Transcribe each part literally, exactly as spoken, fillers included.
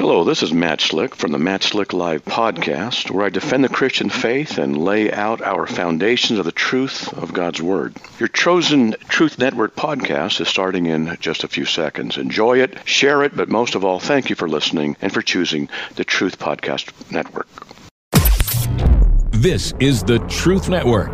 Hello, this is Matt Slick from the Matt Slick Live podcast, where I defend the Christian faith and lay out our foundations of the truth of God's Word. Your chosen Truth Network podcast is starting in just a few seconds. Enjoy it, share it, but most of all, thank you for listening and for choosing the Truth Podcast Network. This is the Truth Network.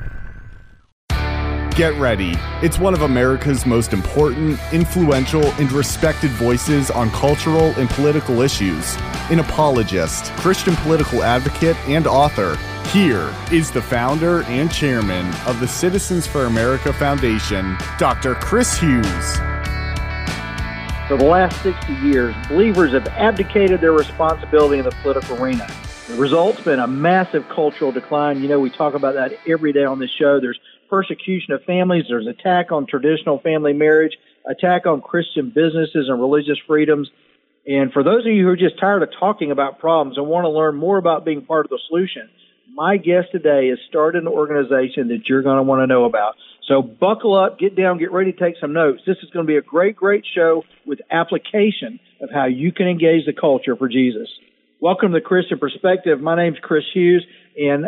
Get ready. It's one of America's most important, influential, and respected voices on cultural and political issues. An apologist, Christian political advocate, and author. Here is the founder and chairman of the Citizens for America Foundation, Doctor Chris Hughes. For the last sixty years, believers have abdicated their responsibility in the political arena. The result's been a massive cultural decline. You know, we talk about that every day on this show. There's persecution of families. There's attack on traditional family marriage, attack on Christian businesses and religious freedoms. And for those of you who are just tired of talking about problems and want to learn more about being part of the solution, my guest today has started an organization that you're going to want to know about. So buckle up, get down, get ready to take some notes. This is going to be a great, great show with application of how you can engage the culture for Jesus. Welcome to the Christian Perspective. My name's Chris Hughes, and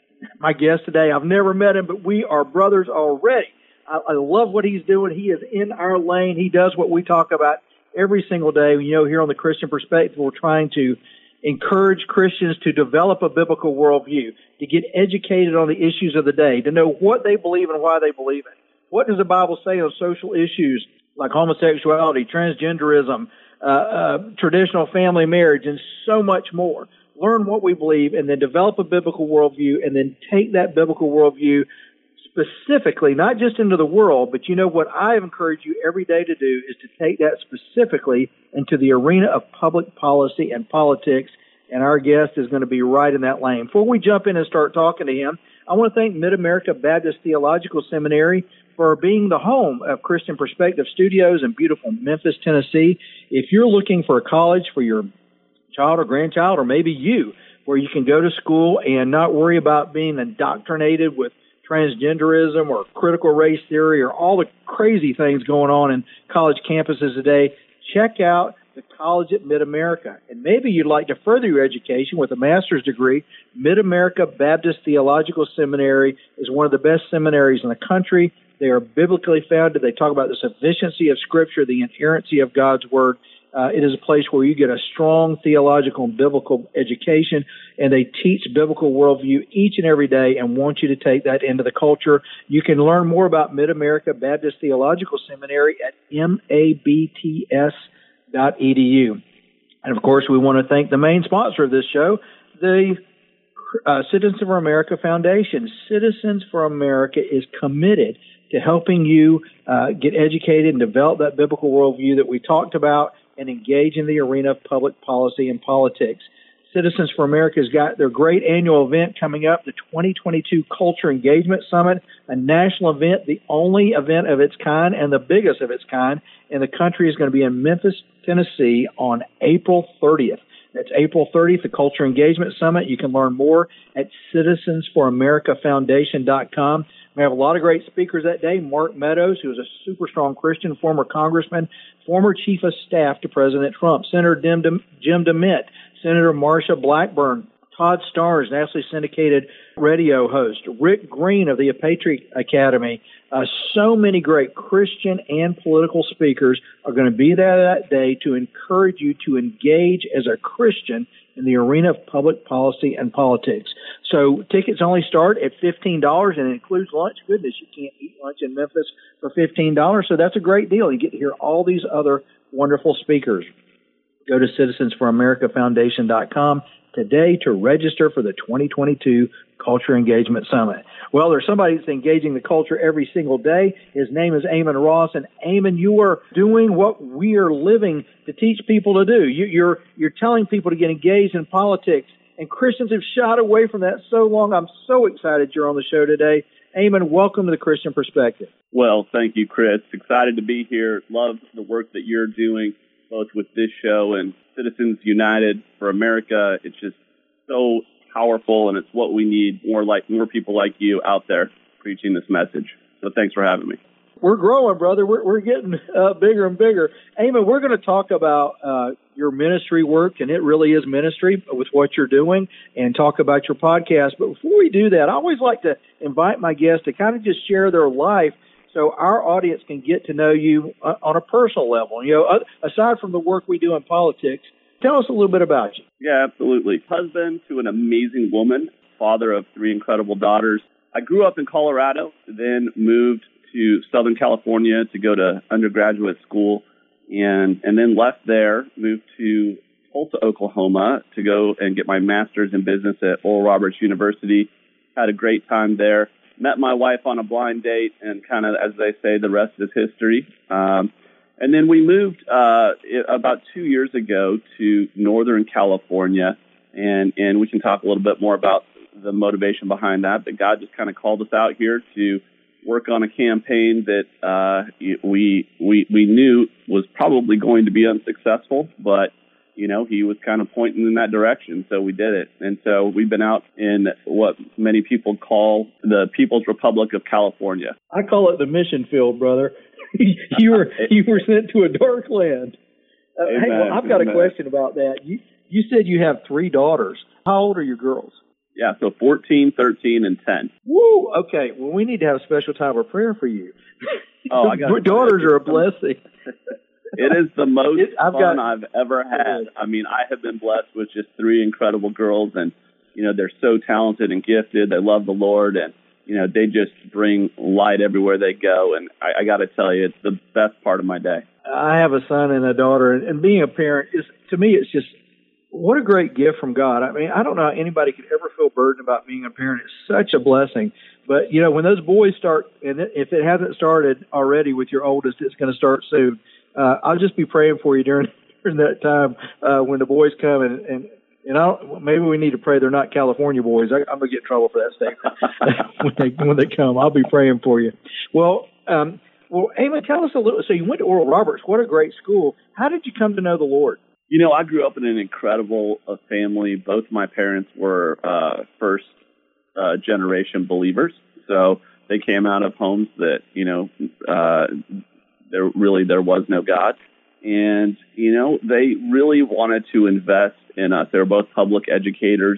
my guest today, I've never met him, but we are brothers already. I, I love what he's doing. He is in our lane. He does what we talk about every single day. You know, here on the Christian Perspective, we're trying to encourage Christians to develop a biblical worldview, to get educated on the issues of the day, to know what they believe and why they believe it. What does the Bible say on social issues like homosexuality, transgenderism, uh, uh, traditional family marriage, and so much more? Learn what we believe, and then develop a biblical worldview, and then take that biblical worldview specifically, not just into the world, but you know what I encourage you every day to do is to take that specifically into the arena of public policy and politics, and our guest is going to be right in that lane. Before we jump in and start talking to him, I want to thank Mid-America Baptist Theological Seminary for being the home of Christian Perspective Studios in beautiful Memphis, Tennessee. If you're looking for a college for your child or grandchild, or maybe you, where you can go to school and not worry about being indoctrinated with transgenderism or critical race theory or all the crazy things going on in college campuses today, check out the College at Mid-America. And maybe you'd like to further your education with a master's degree. Mid-America Baptist Theological Seminary is one of the best seminaries in the country. They are biblically founded. They talk about the sufficiency of Scripture, the inerrancy of God's Word. Uh, it is a place where you get a strong theological and biblical education, and they teach biblical worldview each and every day and want you to take that into the culture. You can learn more about Mid-America Baptist Theological Seminary at M A B T S dot E D U. And, of course, we want to thank the main sponsor of this show, the uh, Citizens for America Foundation. Citizens for America is committed to helping you uh, get educated and develop that biblical worldview that we talked about and engage in the arena of public policy and politics. Citizens for America has got their great annual event coming up, the twenty twenty-two Culture Engagement Summit, a national event, the only event of its kind and the biggest of its kind in the country, is going to be in Memphis, Tennessee on April thirtieth. That's April thirtieth, the Culture Engagement Summit. You can learn more at Citizens for America Foundation dot com. We have a lot of great speakers that day. Mark Meadows, who is a super strong Christian, former congressman, former chief of staff to President Trump, Senator Jim DeMint, Senator Marsha Blackburn, Todd Starnes, nationally syndicated radio host, Rick Green of the Patriot Academy. Uh, so many great Christian and political speakers are going to be there that day to encourage you to engage as a Christian in the arena of public policy and politics. So tickets only start at fifteen dollars and it includes lunch. Goodness, you can't eat lunch in Memphis for fifteen dollars, so that's a great deal. You get to hear all these other wonderful speakers. Go to Citizens for America Foundation dot com today to register for the twenty twenty-two Culture Engagement Summit. Well, there's somebody that's engaging the culture every single day. His name is Eamon Ross, and Eamon, you are doing what we are living to teach people to do. You, you're you're telling people to get engaged in politics, and Christians have shied away from that so long. I'm so excited you're on the show today. Eamon, welcome to the Christian Perspective. Well, thank you, Chris. Excited to be here. Love the work that you're doing, both with this show and Citizens United for America. It's just so powerful, and it's what we need, more like more people like you out there preaching this message. So thanks for having me. we're growing, brother. We're, we're getting uh, bigger and bigger. Eamon, we're going to talk about uh, your ministry work, and it really is ministry with what you're doing, and talk about your podcast. But before we do that, I always like to invite my guests to kind of just share their life so our audience can get to know you uh, on a personal level. You know, uh, aside from the work we do in politics, tell us a little bit about you. Yeah, absolutely. Husband to an amazing woman, father of three incredible daughters. I grew up in Colorado, then moved to Southern California to go to undergraduate school, and and then left there, moved to Tulsa, Oklahoma to go and get my master's in business at Oral Roberts University. Had a great time there. Met my wife on a blind date, and kind of, as they say, the rest is history. Um, and then we moved uh, about two years ago to Northern California, and, and we can talk a little bit more about the motivation behind that. But God just kind of called us out here to work on a campaign that uh, we we we knew was probably going to be unsuccessful, but you know, he was kind of pointing in that direction, so we did it. And so we've been out in what many people call the People's Republic of California. I call it the mission field, brother. you were you were sent to a dark land. Uh, hey, well, I've got a question about that. You you said you have three daughters. How old are your girls? Yeah, so fourteen, thirteen, and ten. Woo! Okay, well, we need to have a special time of prayer for you. Oh, I got Your daughters are a blessing. It is the most it, I've fun got, I've ever had. I mean, I have been blessed with just three incredible girls, and, you know, they're so talented and gifted. They love the Lord, and, you know, they just bring light everywhere they go. And I, I got to tell you, it's the best part of my day. I have a son and a daughter, and, and being a parent is, to me, it's just, what a great gift from God. I mean, I don't know how anybody could ever feel burdened about being a parent. It's such a blessing. But, you know, when those boys start, and if it hasn't started already with your oldest, it's going to start soon. Uh, I'll just be praying for you during during that time uh, when the boys come, and and and I don't, maybe we need to pray they're not California boys. I, I'm gonna get in trouble for that statement when they when they come. I'll be praying for you. Well, um, well, Eamon, tell us a little. So you went to Oral Roberts. What a great school. How did you come to know the Lord? You know, I grew up in an incredible uh, family. Both my parents were uh, first uh, generation believers, so they came out of homes that you know. Uh, There really, there was no God. And, you know, they really wanted to invest in us. They were both public educators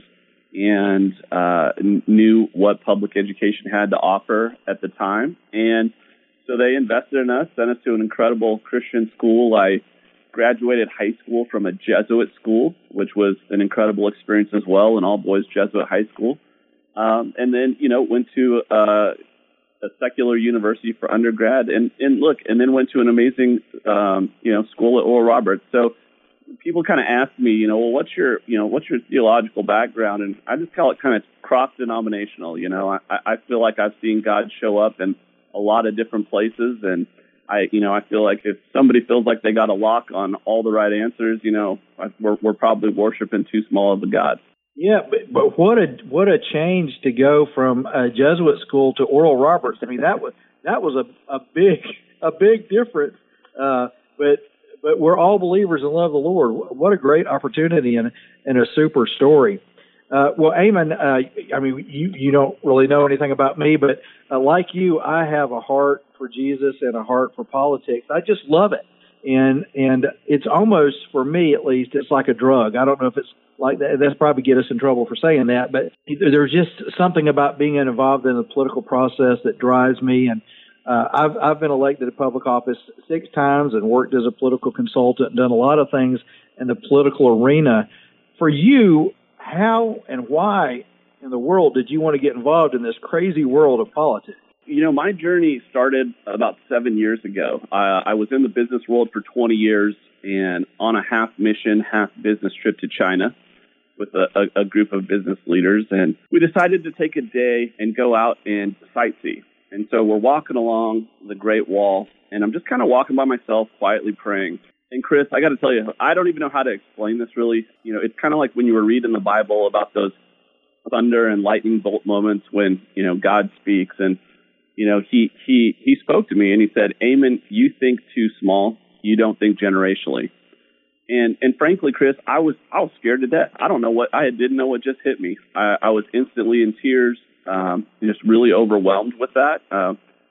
and uh, knew what public education had to offer at the time. And so they invested in us, sent us to an incredible Christian school. I graduated high school from a Jesuit school, which was an incredible experience as well, an all-boys Jesuit high school. Um, and then, you know, went to uh a secular university for undergrad, and, and look, and then went to an amazing, um, you know, school at Oral Roberts. So people kind of ask me, you know, well, what's your, you know, what's your theological background? And I just call it kind of cross-denominational. You know, I, I feel like I've seen God show up in a lot of different places, and I, you know, I feel like if somebody feels like they got a lock on all the right answers, you know, we're, we're probably worshiping too small of a God. Yeah, but, but what a what a change to go from a Jesuit school to Oral Roberts. I mean, that was that was a, a big a big difference. Uh, but but we're all believers and love the Lord. What a great opportunity and and a super story. Uh, well, Eamon, uh, I mean, you you don't really know anything about me, but uh, like you, I have a heart for Jesus and a heart for politics. I just love it, and and it's almost, for me at least, it's like a drug. I don't know if it's like that. That's probably get us in trouble for saying that, but there's just something about being involved in the political process that drives me. And uh, I've I've been elected to public office six times and worked as a political consultant and done a lot of things in the political arena. For you, how and why in the world did you want to get involved in this crazy world of politics? You know, my journey started about seven years ago. Uh, I was in the business world for twenty years and on a half mission, half business trip to China with a, a, a group of business leaders. And we decided to take a day and go out and sightsee. And so we're walking along the Great Wall, and I'm just kind of walking by myself, quietly praying. And Chris, I got to tell you, I don't even know how to explain this really. You know, it's kind of like when you were reading the Bible about those thunder and lightning bolt moments when, you know, God speaks. And, you know, he, he, he spoke to me and he said, Eamon, you think too small. You don't think generationally. And, and frankly, Chris, I was, I was scared to death. I don't know what, I didn't know what just hit me. I, I was instantly in tears, um, just really overwhelmed with that. Uh,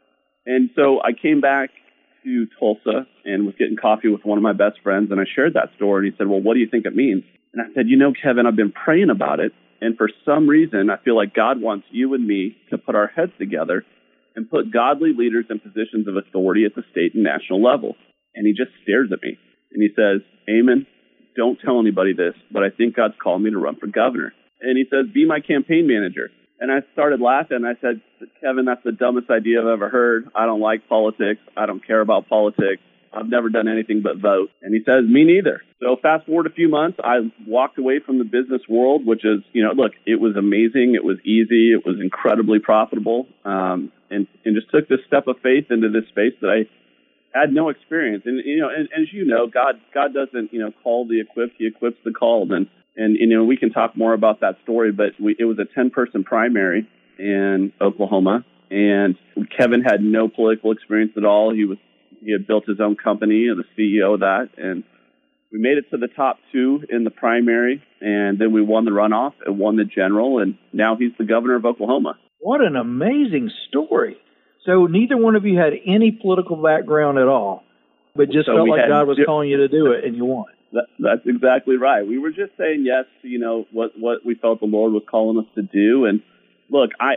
And so I came back to Tulsa and was getting coffee with one of my best friends, and I shared that story, and he said, well, what do you think it means? And I said, you know, Kevin, I've been praying about it, and for some reason, I feel like God wants you and me to put our heads together and put godly leaders in positions of authority at the state and national level. And he just stares at me, and he says, Eamon, don't tell anybody this, but I think God's called me to run for governor. And he says, be my campaign manager. And I started laughing. I said, Kevin, that's the dumbest idea I've ever heard. I don't like politics. I don't care about politics. I've never done anything but vote. And he says, me neither. So fast forward a few months, I walked away from the business world, which is, you know, look, it was amazing. It was easy. It was incredibly profitable. Um, and, and just took this step of faith into this space that I had no experience. And, you know, and, and as you know, God, God doesn't, you know, call the equipped. He equips the called. And, and, you know, we can talk more about that story, but we, it was a ten person primary in Oklahoma. And Kevin had no political experience at all. He was, he had built his own company and the C E O of that. And we made it to the top two in the primary, and then we won the runoff and won the general, and now he's the governor of Oklahoma. What an amazing story. So neither one of you had any political background at all, but just so felt like had, God was calling you to do it, and you won. That, that's exactly right. We were just saying yes to, you know, what, what we felt the Lord was calling us to do. And look, I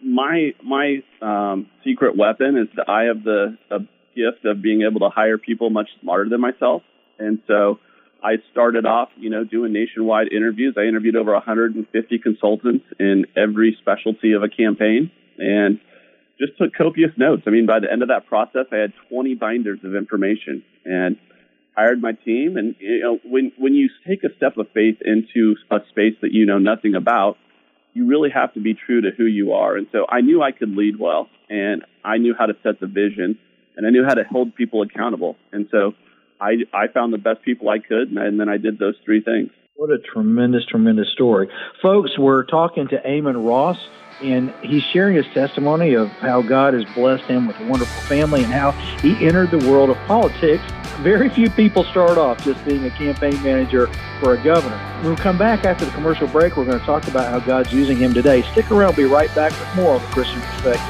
my my um, secret weapon is that I have the a gift of being able to hire people much smarter than myself. And so I started off, you know, doing nationwide interviews. I interviewed over one hundred fifty consultants in every specialty of a campaign and just took copious notes. I mean, by the end of that process, I had twenty binders of information and hired my team. And, you know, when, when you take a step of faith into a space that you know nothing about, you really have to be true to who you are. And so I knew I could lead well, and I knew how to set the vision, and I knew how to hold people accountable. And so I, I found the best people I could, and, I, and then I did those three things. What a tremendous, tremendous story. Folks, we're talking to Eamon Ross, and he's sharing his testimony of how God has blessed him with a wonderful family and how he entered the world of politics. Very few people start off just being a campaign manager for a governor. When we come back after the commercial break, we're going to talk about how God's using him today. Stick around. We'll be right back with more on the Christian Perspective.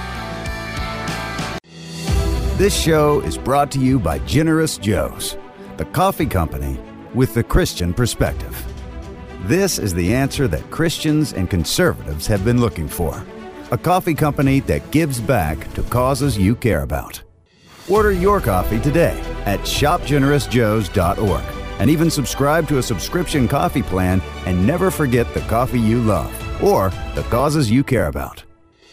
This show is brought to you by Generous Joe's, the coffee company with the Christian perspective. This is the answer that Christians and conservatives have been looking for. A coffee company that gives back to causes you care about. Order your coffee today at shop generous joes dot org and even subscribe to a subscription coffee plan and never forget the coffee you love or the causes you care about.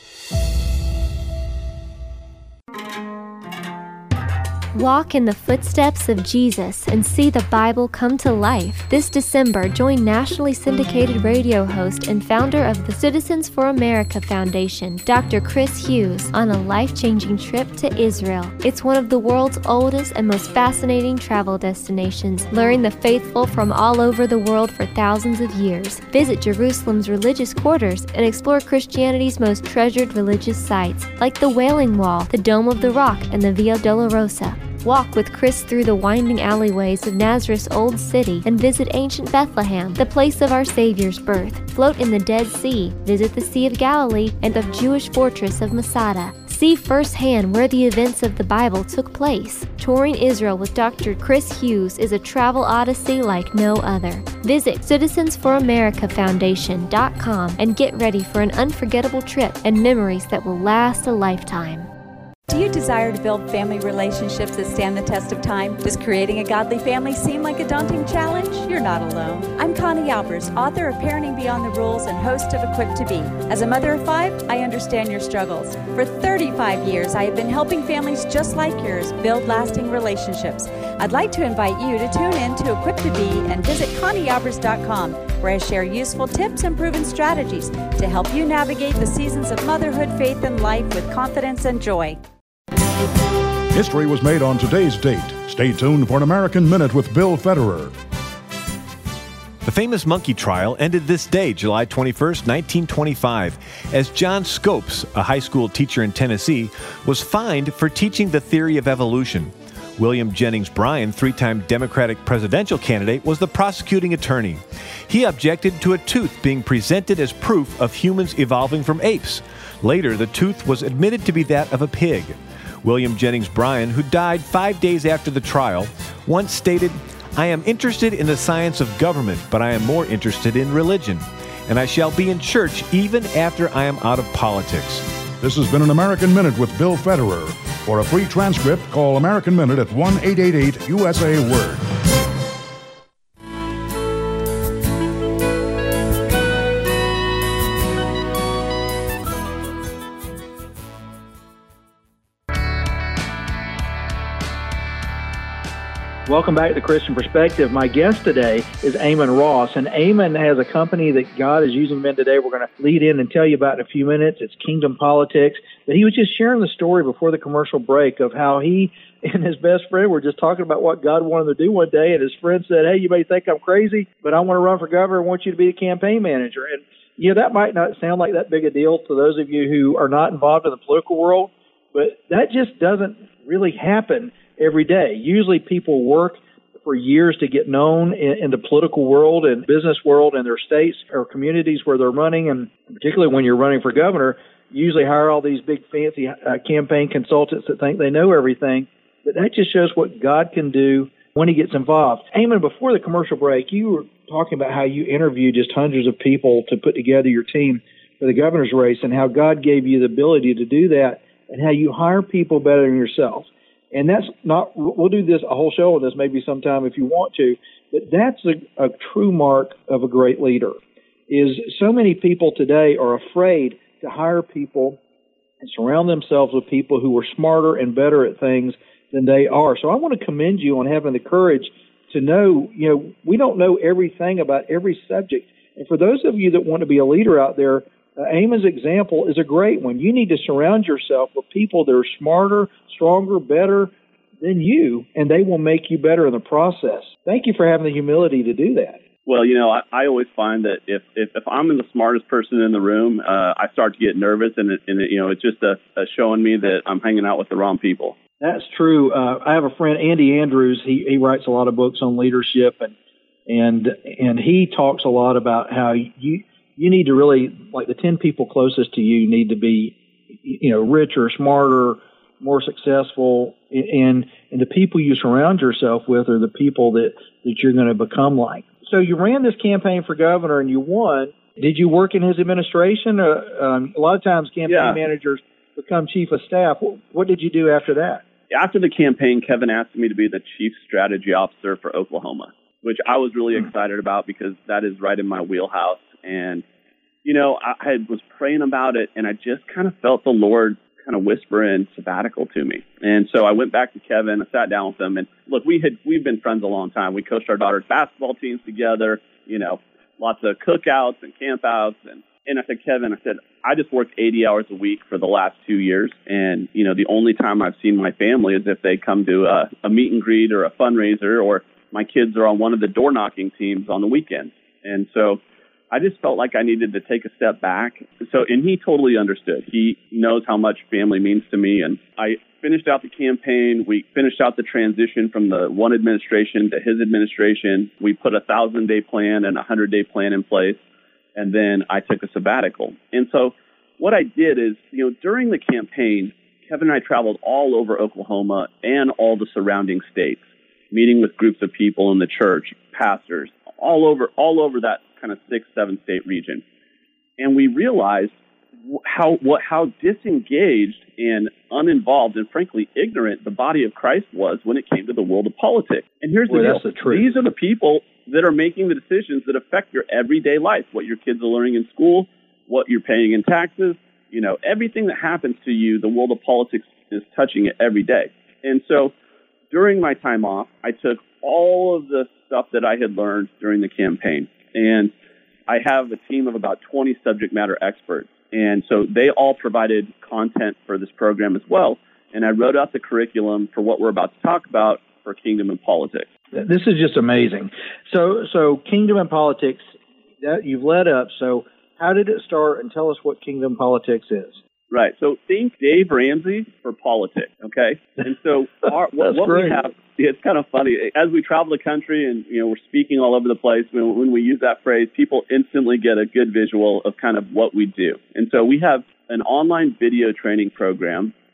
Walk in the footsteps of Jesus and see the Bible come to life. This December, join nationally syndicated radio host and founder of the Citizens for America Foundation, Doctor Chris Hughes, on a life-changing trip to Israel. It's one of the world's oldest and most fascinating travel destinations, luring the faithful from all over the world for thousands of years. Visit Jerusalem's religious quarters and explore Christianity's most treasured religious sites, like the Wailing Wall, the Dome of the Rock, and the Via Dolorosa. Walk with Chris through the winding alleyways of Nazareth's Old City and visit ancient Bethlehem, the place of our Savior's birth. Float in the Dead Sea, visit the Sea of Galilee and the Jewish fortress of Masada. See firsthand where the events of the Bible took place. Touring Israel with Doctor Chris Hughes is a travel odyssey like no other. Visit citizens for america foundation dot com and get ready for an unforgettable trip and memories that will last a lifetime. Do you desire to build family relationships that stand the test of time? Does creating a godly family seem like a daunting challenge? You're not alone. I'm Connie Albers, author of Parenting Beyond the Rules and host of Equipped to Be. As a mother of five, I understand your struggles. For thirty-five years, I have been helping families just like yours build lasting relationships. I'd like to invite you to tune in to Equipped to Be and visit connie albers dot com, where I share useful tips and proven strategies to help you navigate the seasons of motherhood, faith, and life with confidence and joy. History was made on today's date. Stay tuned for an American Minute with Bill Federer. The famous monkey trial ended this day, July twenty-first, nineteen twenty-five, as John Scopes, a high school teacher in Tennessee, was fined for teaching the theory of evolution. William Jennings Bryan, three-time Democratic presidential candidate, was the prosecuting attorney. He objected to a tooth being presented as proof of humans evolving from apes. Later, the tooth was admitted to be that of a pig. William Jennings Bryan, who died five days after the trial, once stated, "I am interested in the science of government, but I am more interested in religion, and I shall be in church even after I am out of politics." This has been an American Minute with Bill Federer. For a free transcript, call American Minute at one eight eight eight U S A Word. Welcome back to Christian Perspective. My guest today is Eamon Ross, and Eamon has a company that God is using men today. We're going to lead in and tell you about in a few minutes. It's Kingdom Politics. But he was just sharing the story before the commercial break of how he and his best friend were just talking about what God wanted them to do one day, and his friend said, "Hey, you may think I'm crazy, but I want to run for governor. I want you to be the campaign manager." And, you know, that might not sound like that big a deal to those of you who are not involved in the political world, but that just doesn't really happen every day. Usually people work for years to get known in, in the political world and business world in their states or communities where they're running, and particularly when you're running for governor, you usually hire all these big fancy uh, campaign consultants that think they know everything. But that just shows what God can do when he gets involved. Eamon, before the commercial break, you were talking about how you interviewed just hundreds of people to put together your team for the governor's race and how God gave you the ability to do that and how you hire people better than yourself. And that's not, we'll do this, a whole show on this maybe sometime if you want to, but that's a, a true mark of a great leader, is so many people today are afraid to hire people and surround themselves with people who are smarter and better at things than they are. So I want to commend you on having the courage to know, you know, we don't know everything about every subject. And for those of you that want to be a leader out there, Uh, Eamon's example is a great one. You need to surround yourself with people that are smarter, stronger, better than you, and they will make you better in the process. Thank you for having the humility to do that. Well, you know, I, I always find that if, if, if I'm the smartest person in the room, uh, I start to get nervous, and, it, and it, you know, it's just a, a showing me that I'm hanging out with the wrong people. That's true. Uh, I have a friend, Andy Andrews. He, he writes a lot of books on leadership, and and and he talks a lot about how you you need to really, like the ten people closest to you need to be, you know, richer, smarter, more successful, and and the people you surround yourself with are the people that, that you're going to become like. So you ran this campaign for governor and you won. Did you work in his administration? Uh, um, a lot of times campaign yeah. managers become chief of staff. What, what did you do after that? After the campaign, Kevin asked me to be the chief strategy officer for Oklahoma, which I was really mm-hmm. excited about because that is right in my wheelhouse. And, you know, I, I was praying about it, and I just kind of felt the Lord kind of whispering sabbatical to me. And so I went back to Kevin, I sat down with him, and look, we had, we've been friends a long time. We coached our daughter's basketball teams together, you know, lots of cookouts and campouts. And, and I said, Kevin, I said, I just worked eighty hours a week for the last two years. And, you know, the only time I've seen my family is if they come to a, a meet and greet or a fundraiser, or my kids are on one of the door knocking teams on the weekends. And so I just felt like I needed to take a step back. So, and he totally understood. He knows how much family means to me. And I finished out the campaign. We finished out the transition from the one administration to his administration. We put a thousand day plan and a hundred day plan in place. And then I took a sabbatical. And so what I did is, you know, during the campaign, Kevin and I traveled all over Oklahoma and all the surrounding states, meeting with groups of people in the church, pastors, all over, all over that kind of six, seven state region. And we realized how, what, how disengaged and uninvolved and frankly ignorant the body of Christ was when it came to the world of politics. And here's Boy, the that's deal. The truth. These are the people that are making the decisions that affect your everyday life, what your kids are learning in school, what you're paying in taxes, you know, everything that happens to you, the world of politics is touching it every day. And so during my time off, I took all of the stuff that I had learned during the campaign, and I have a team of about twenty subject matter experts. And so they all provided content for this program as well. And I wrote out the curriculum for what we're about to talk about for Kingdom and Politics. This is just amazing. So, so Kingdom and Politics, that you've led up. So how did it start? And tell us what Kingdom Politics is. Right. So think Dave Ramsey for politics, okay? And so our, what, what we have, it's kind of funny. As we travel the country and, you know, we're speaking all over the place, when, when we use that phrase, people instantly get a good visual of kind of what we do. And so we have an online video training program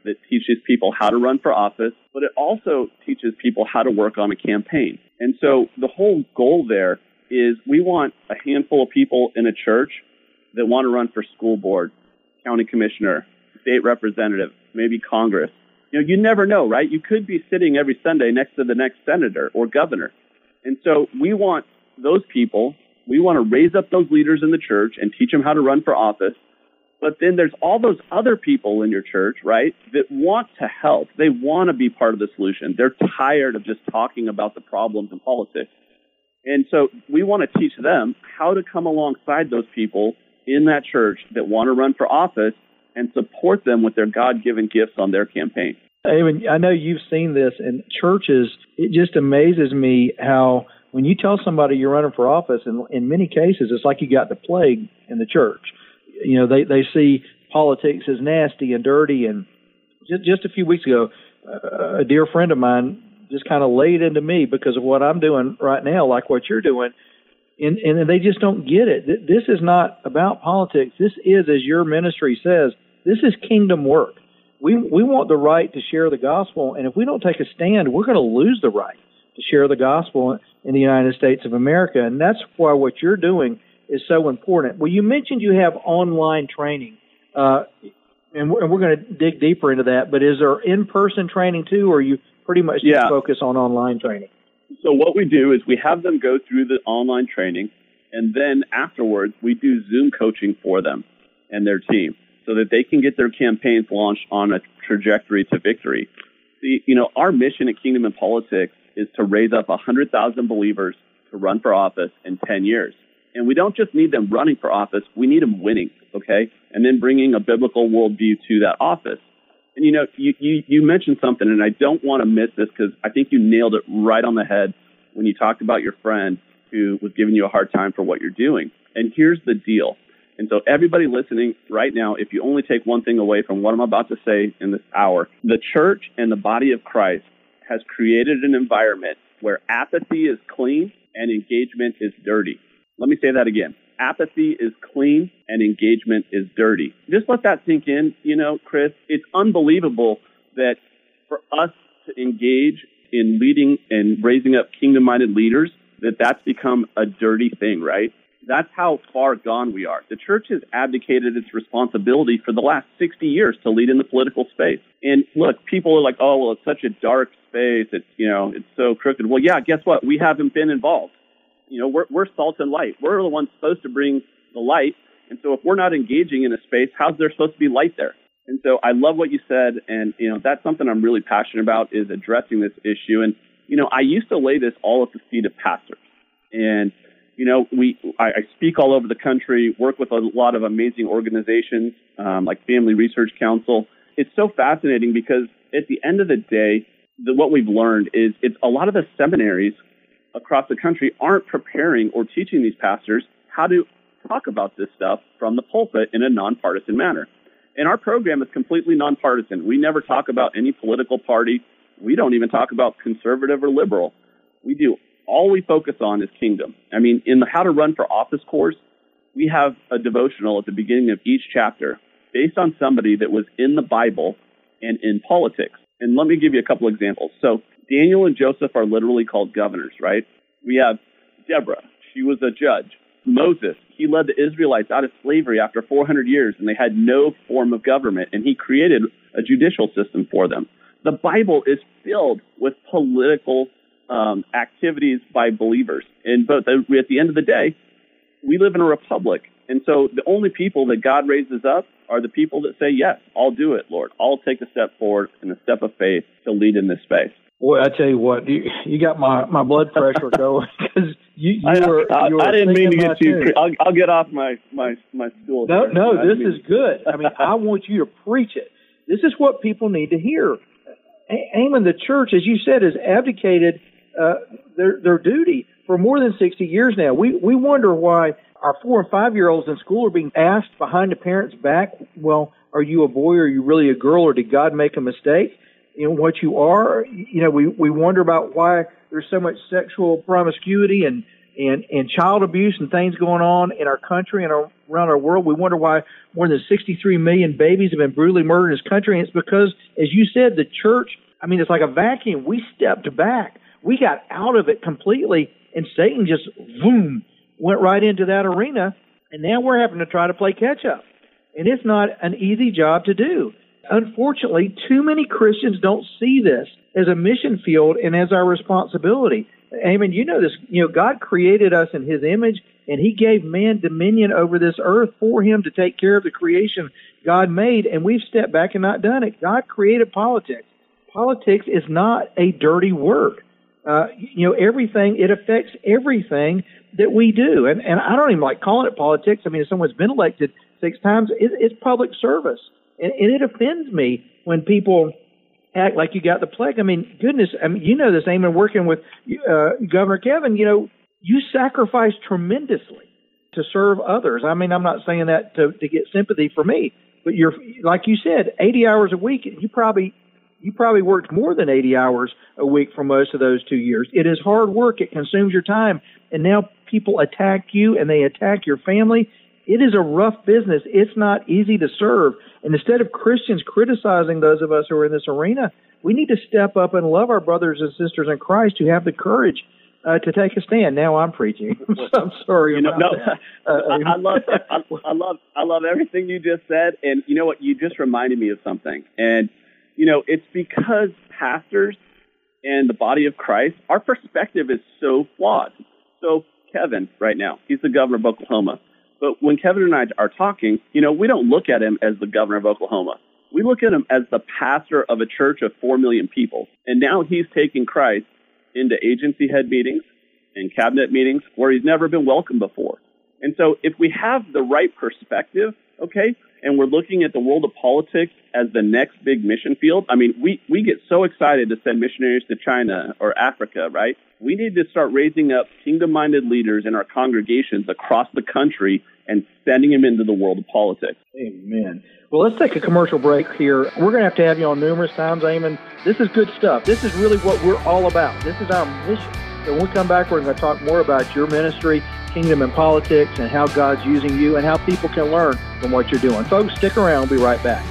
that teaches people how to run for office, but it also teaches people how to work on a campaign. And so the whole goal there is we want a handful of people in a church that want to run for school board, county commissioner, state representative, maybe Congress. You know, you never know, right? You could be sitting every Sunday next to the next senator or governor. And so we want those people, we want to raise up those leaders in the church and teach them how to run for office. But then there's all those other people in your church, right, that want to help. They want to be part of the solution. They're tired of just talking about the problems in politics. And so we want to teach them how to come alongside those people in that church that want to run for office and support them with their God-given gifts on their campaign. Eamon, I know you've seen this in churches. It just amazes me how when you tell somebody you're running for office, in, in many cases, it's like you got the plague in the church. You know, they, they see politics as nasty and dirty. And just, just a few weeks ago, uh, a dear friend of mine just kind of laid into me because of what I'm doing right now, like what you're doing. And, and they just don't get it. This is not about politics. This is, as your ministry says, this is kingdom work. We we want the right to share the gospel, and if we don't take a stand, we're going to lose the right to share the gospel in the United States of America. And that's why what you're doing is so important. Well, you mentioned you have online training, uh, and we're, and we're going to dig deeper into that, but is there in-person training too, or are you pretty much just yeah. focus on online training? So what we do is we have them go through the online training, and then afterwards we do Zoom coaching for them and their team so that they can get their campaigns launched on a trajectory to victory. See, you know, our mission at Kingdom in Politics is to raise up one hundred thousand believers to run for office in ten years. And we don't just need them running for office, we need them winning, okay? And then bringing a biblical worldview to that office. And, you know, you, you, you mentioned something, and I don't want to miss this because I think you nailed it right on the head when you talked about your friend who was giving you a hard time for what you're doing. And here's the deal. And so everybody listening right now, if you only take one thing away from what I'm about to say in this hour, the church and the body of Christ has created an environment where apathy is clean and engagement is dirty. Let me say that again. Apathy is clean and engagement is dirty. Just let that sink in, you know, Chris. It's unbelievable that for us to engage in leading and raising up kingdom-minded leaders, that that's become a dirty thing, right? That's how far gone we are. The church has abdicated its responsibility for the last sixty years to lead in the political space. And look, people are like, oh, well, it's such a dark space. It's, you know, it's so crooked. Well, yeah, guess what? We haven't been involved. You know, we're, we're salt and light. We're the ones supposed to bring the light. And so if we're not engaging in a space, how's there supposed to be light there? And so I love what you said. And, you know, that's something I'm really passionate about is addressing this issue. And, you know, I used to lay this all at the feet of pastors. And, you know, we I, I speak all over the country, work with a lot of amazing organizations um, like Family Research Council. It's so fascinating because at the end of the day, the, what we've learned is it's a lot of the seminaries across the country aren't preparing or teaching these pastors how to talk about this stuff from the pulpit in a nonpartisan manner. And our program is completely nonpartisan. We never talk about any political party. We don't even talk about conservative or liberal. We do. All we focus on is kingdom. I mean, in the How to Run for Office course, we have a devotional at the beginning of each chapter based on somebody that was in the Bible and in politics. And let me give you a couple examples. So Daniel and Joseph are literally called governors, right? We have Deborah. She was a judge. Moses, he led the Israelites out of slavery after four hundred years, and they had no form of government, and he created a judicial system for them. The Bible is filled with political um, activities by believers. And but the, at the end of the day, we live in a republic. And so the only people that God raises up are the people that say, yes, I'll do it, Lord. I'll take a step forward and a step of faith to lead in this space. Boy, I tell you what, you, you got my, my blood pressure going because you, you I, were. I, you were I didn't mean to get you. Tune. I'll, I'll get off my my my stool. No, there. no, I this mean, is good. I mean, I want you to preach it. This is what people need to hear. Eamon, the church, as you said, has abdicated uh, their their duty for more than sixty years now. We we wonder why our four and five year olds in school are being asked behind the parents' back, well, are you a boy or are you really a girl, or did God make a mistake? You know, what you are, you know, we, we wonder about why there's so much sexual promiscuity and, and, and child abuse and things going on in our country and around our world. We wonder why more than sixty-three million babies have been brutally murdered in this country. And it's because, as you said, the church, I mean, it's like a vacuum. We stepped back. We got out of it completely, and Satan just, boom, went right into that arena. And now we're having to try to play catch up. And it's not an easy job to do. Unfortunately, too many Christians don't see this as a mission field and as our responsibility. Amen. You know this. You know, God created us in His image, and He gave man dominion over this earth for Him to take care of the creation God made, and we've stepped back and not done it. God created politics. Politics is not a dirty word. Uh, you know, everything, it affects everything that we do. And, and I don't even like calling it politics. I mean, if someone's been elected six times, it, it's public service. And, and it offends me when people act like you got the plague. I mean, goodness, I mean, you know this, Eamon, working with uh, Governor Kevin, you know, you sacrifice tremendously to serve others. I mean, I'm not saying that to, to get sympathy for me, but you're, like you said, eighty hours a week, you probably you probably worked more than eighty hours a week for most of those two years. It is hard work. It consumes your time. And now people attack you and they attack your family. It is a rough business. It's not easy to serve. And instead of Christians criticizing those of us who are in this arena, we need to step up and love our brothers and sisters in Christ who have the courage uh, to take a stand. Now I'm preaching. I'm sorry you know, about no, that. Uh, I, I love, I, I love, I love everything you just said. And you know what? You just reminded me of something. And you know, it's because pastors and the body of Christ, our perspective is so flawed. So Kevin, right now, he's the governor of Oklahoma. But when Kevin and I are talking, you know, we don't look at him as the governor of Oklahoma. We look at him as the pastor of a church of four million people. And now he's taking Christ into agency head meetings and cabinet meetings where he's never been welcome before. And so if we have the right perspective, okay, and we're looking at the world of politics as the next big mission field, I mean, we, we get so excited to send missionaries to China or Africa, right? We need to start raising up kingdom-minded leaders in our congregations across the country and sending them into the world of politics. Amen. Well, let's take a commercial break here. We're going to have to have you on numerous times, Eamon. This is good stuff. This is really what we're all about. This is our mission. So when we come back, we're going to talk more about your ministry, Kingdom and Politics, and how God's using you and how people can learn from what you're doing. Folks, stick around. We'll be right back.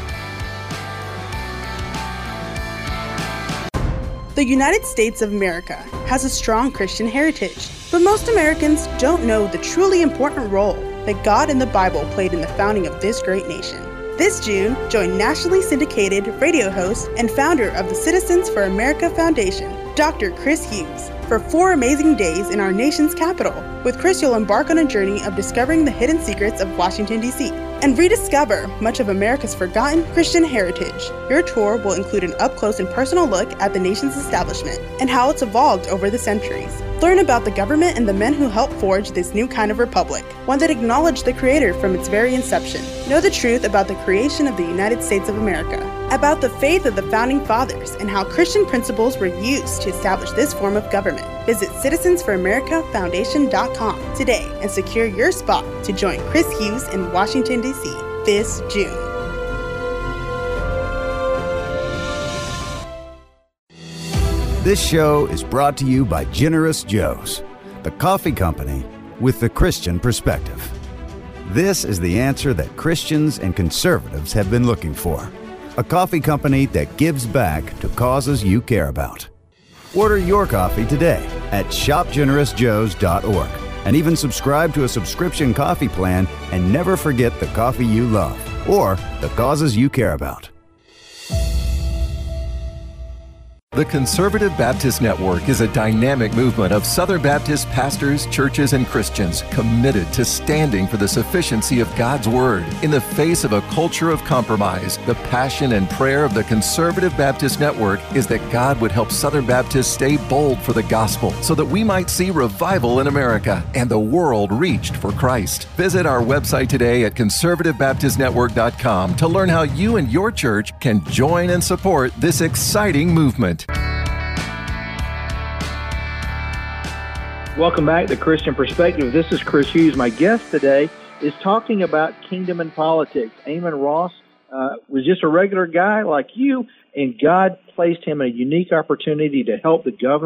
The United States of America has a strong Christian heritage, but most Americans don't know the truly important role that God and the Bible played in the founding of this great nation. This June, join nationally syndicated radio host and founder of the Citizens for America Foundation, Doctor Chris Hughes, for four amazing days in our nation's capital. With Chris, you'll embark on a journey of discovering the hidden secrets of Washington, D C, and rediscover much of America's forgotten Christian heritage. Your tour will include an up-close and personal look at the nation's establishment and how it's evolved over the centuries. Learn about the government and the men who helped forge this new kind of republic, one that acknowledged the Creator from its very inception. Know the truth about the creation of the United States of America, about the faith of the Founding Fathers, and how Christian principles were used to establish this form of government. Visit Citizens for America Foundation dot com today and secure your spot to join Chris Hughes in Washington, D C this June. This show is brought to you by Generous Joe's, the coffee company with the Christian perspective. This is the answer that Christians and conservatives have been looking for. A coffee company that gives back to causes you care about. Order your coffee today at shop generous joes dot org and even subscribe to a subscription coffee plan and never forget the coffee you love or the causes you care about. The Conservative Baptist Network is a dynamic movement of Southern Baptist pastors, churches, and Christians committed to standing for the sufficiency of God's Word. In the face of a culture of compromise, the passion and prayer of the Conservative Baptist Network is that God would help Southern Baptists stay bold for the gospel so that we might see revival in America and the world reached for Christ. Visit our website today at conservative baptist network dot com to learn how you and your church can join and support this exciting movement. Welcome back to Christian Perspective. This is Chris Hughes. My guest today is talking about kingdom and politics. Eamon Ross uh, was just a regular guy like you, and God placed him in a unique opportunity to help the governor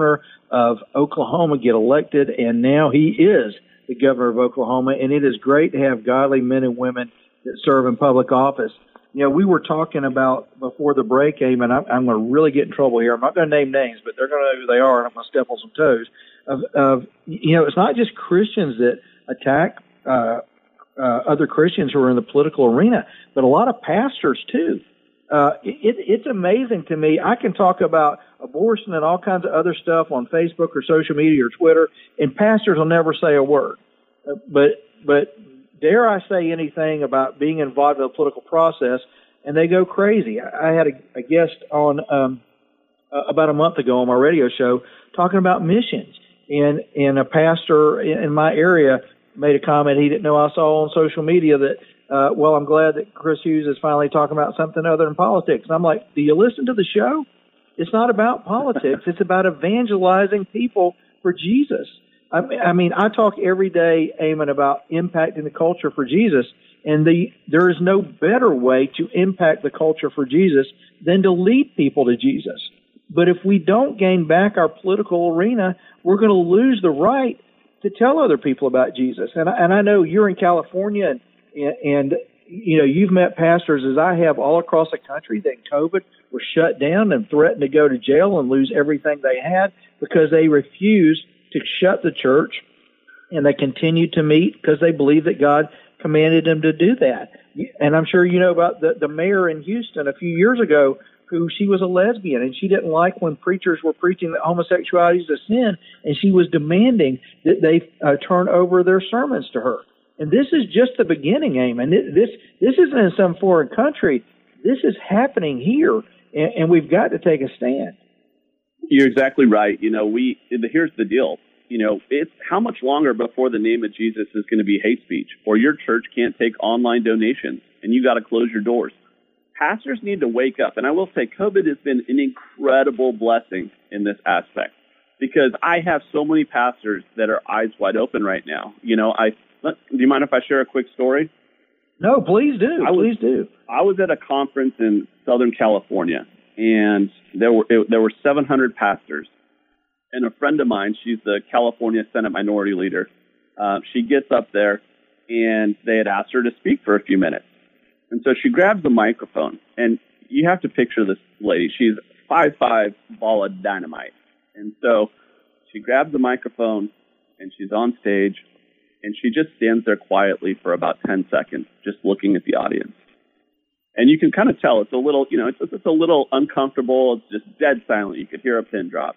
of Oklahoma get elected, and now he is the governor of Oklahoma, and it is great to have godly men and women that serve in public office. You know, we were talking about before the break, Eamon, and I'm, I'm going to really get in trouble here. I'm not going to name names, but they're going to know who they are, and I'm going to step on some toes. Of, of you know, it's not just Christians that attack uh, uh, other Christians who are in the political arena, but a lot of pastors too. Uh, it, it's amazing to me. I can talk about abortion and all kinds of other stuff on Facebook or social media or Twitter, and pastors will never say a word. Uh, but but dare I say anything about being involved in the political process, and they go crazy. I, I had a, a guest on um, uh, about a month ago on my radio show talking about missions, and and a pastor in, in my area made a comment he didn't know I saw on social media that, uh, well, I'm glad that Chris Hughes is finally talking about something other than politics. And I'm like, do you listen to the show? It's not about politics. It's about evangelizing people for Jesus. I, I mean, I talk every day, Eamon, about impacting the culture for Jesus, and the there is no better way to impact the culture for Jesus than to lead people to Jesus. But if we don't gain back our political arena, we're going to lose the right to tell other people about Jesus. And I, and I know you're in California, and, and you know you've met pastors, as I have, all across the country that in COVID were shut down and threatened to go to jail and lose everything they had because they refused to shut the church, and they continued to meet because they believed that God commanded them to do that. And I'm sure you know about the, the mayor in Houston a few years ago, who she was a lesbian, and she didn't like when preachers were preaching that homosexuality is a sin, and she was demanding that they uh, turn over their sermons to her. And this is just the beginning, Eamon. This this isn't in some foreign country. This is happening here, and, and we've got to take a stand. You're exactly right. You know, we here's the deal. You know, it's how much longer before the name of Jesus is going to be hate speech, or your church can't take online donations, and you got to close your doors. Pastors need to wake up. And I will say COVID has been an incredible blessing in this aspect, because I have so many pastors that are eyes wide open right now. You know, I let, do you mind if I share a quick story? No, please do. I please was, do. I was at a conference in Southern California, and there were it, there were seven hundred pastors. And a friend of mine, she's the California Senate Minority Leader, uh, she gets up there, and they had asked her to speak for a few minutes. And so she grabs the microphone, and you have to picture this lady. She's five foot five, ball of dynamite. And so she grabs the microphone, and she's on stage, and she just stands there quietly for about ten seconds, just looking at the audience. And you can kind of tell it's a little, you know, it's, it's a little uncomfortable. It's just dead silent. You could hear a pin drop.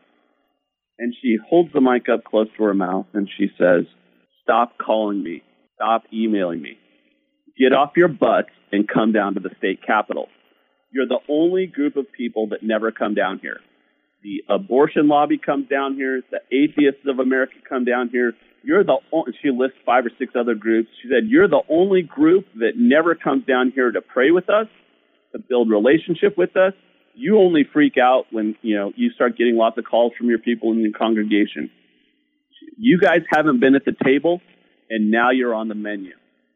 And she holds the mic up close to her mouth, and she says, "Stop calling me. Stop emailing me. Get off your butts and come down to the state capitol. You're the only group of people that never come down here. The abortion lobby comes down here. The atheists of America come down here. You're the only," she lists five or six other groups. She said, "You're the only group that never comes down here to pray with us, to build relationship with us. You only freak out when, you know, you start getting lots of calls from your people in your congregation. You guys haven't been at the table, and now you're on the menu."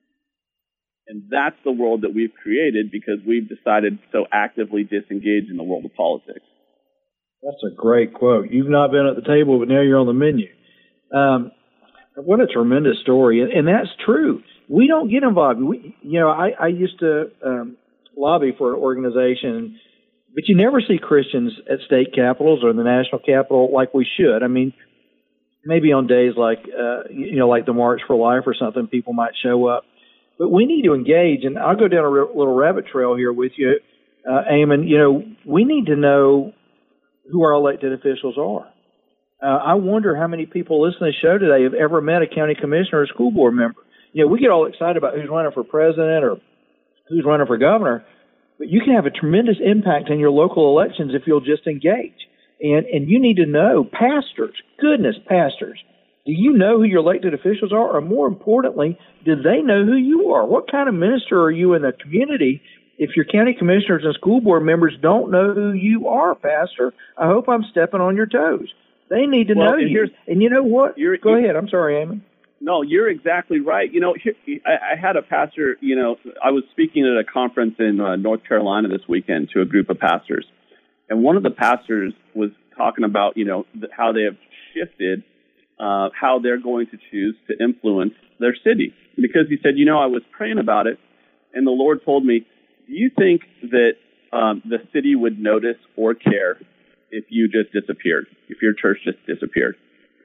And that's the world that we've created because we've decided to so actively disengage in the world of politics. That's a great quote. You've not been at the table, but now you're on the menu. Um, what a tremendous story. And, and that's true. We don't get involved. We, you know, I, I used to um, lobby for an organization, but you never see Christians at state capitals or the national capital like we should. I mean, maybe on days like, uh, you know, like the March for Life or something, people might show up. But we need to engage, and I'll go down a re- little rabbit trail here with you, uh, Eamon. You know, we need to know who our elected officials are. Uh, I wonder how many people listening to the show today have ever met a county commissioner or a school board member. You know, we get all excited about who's running for president or who's running for governor, but you can have a tremendous impact in your local elections if you'll just engage. And and you need to know, pastors, goodness, pastors, do you know who your elected officials are? Or more importantly, do they know who you are? What kind of minister are you in the community if your county commissioners and school board members don't know who you are, Pastor? I hope I'm stepping on your toes. They need to well, know and you. And you know what? You're, Go you're, ahead. I'm sorry, Eamon. No, you're exactly right. You know, here, I, I had a pastor, you know, I was speaking at a conference in uh, North Carolina this weekend to a group of pastors. And one of the pastors was talking about, you know, how they have shifted uh, how they're going to choose to influence their city. Because he said, you know, I was praying about it, and the Lord told me, do you think that um, the city would notice or care if you just disappeared, if your church just disappeared?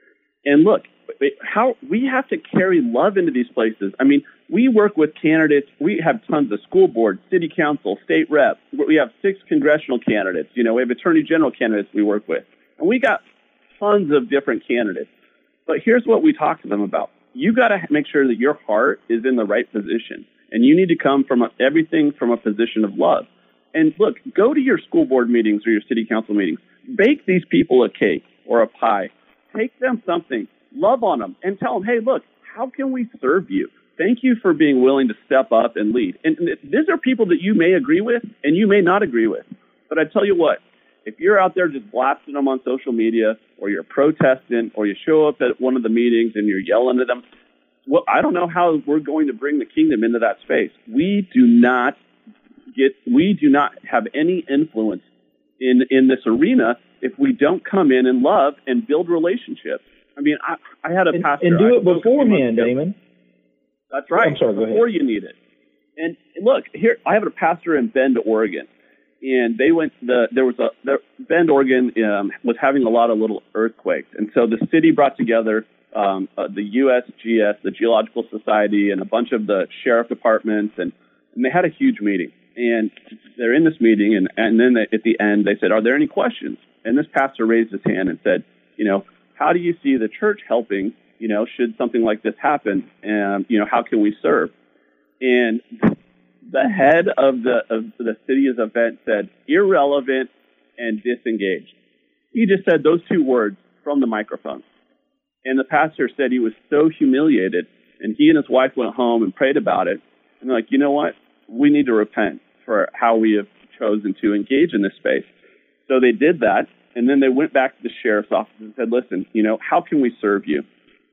And look, how we have to carry love into these places. I mean, we work with candidates. We have tons of school board, city council, state rep. We have six congressional candidates. You know, we have attorney general candidates we work with. And we got tons of different candidates. But here's what we talk to them about. You got to make sure that your heart is in the right position. And you need to come from a, everything from a position of love. And look, go to your school board meetings or your city council meetings. Bake these people a cake or a pie. Take them something. Love on them and tell them, hey, look, how can we serve you? Thank you for being willing to step up and lead. And, and these are people that you may agree with and you may not agree with. But I tell you what, if you're out there just blasting them on social media or you're protesting or you show up at one of the meetings and you're yelling at them, well, I don't know how we're going to bring the kingdom into that space. We do not get, we do not have any influence in, in this arena if we don't come in and love and build relationships. I mean, I, I had a and, pastor. And do I it beforehand, Damon. That's right. I'm sorry, go before ahead. you need it. And look, here, I have a pastor in Bend, Oregon. And they went, the, there was a, the, Bend, Oregon um, was having a lot of little earthquakes. And so the city brought together um, uh, the U S G S, the Geological Society, and a bunch of the sheriff departments. And, and they had a huge meeting. And they're in this meeting. And, and then they, at the end, they said, are there any questions? And this pastor raised his hand and said, you know, how do you see the church helping, you know, should something like this happen? And, you know, how can we serve? And the head of the of the city's event said, irrelevant and disengaged. He just said those two words from the microphone. And the pastor said he was so humiliated, and he and his wife went home and prayed about it. And they're like, you know what? We need to repent for how we have chosen to engage in this space. So they did that. And then they went back to the sheriff's office and said, listen, you know, how can we serve you?